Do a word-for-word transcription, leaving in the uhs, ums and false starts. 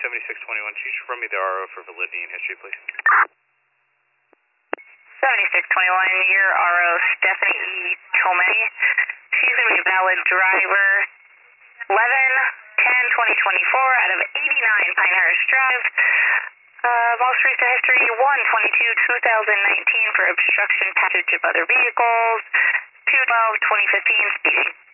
seventy-six twenty-one, could you run me the R O for validity and history, please? seventy-six twenty-one, your R O, Stephanie E. Tomei. She's going to be a valid driver. eleven ten twenty twenty-four out of eighty-nine Pinehurst Drive. Uh, most recent history, one twenty-two two thousand nineteen for obstruction passage of other vehicles. two twelve twenty fifteen speeding.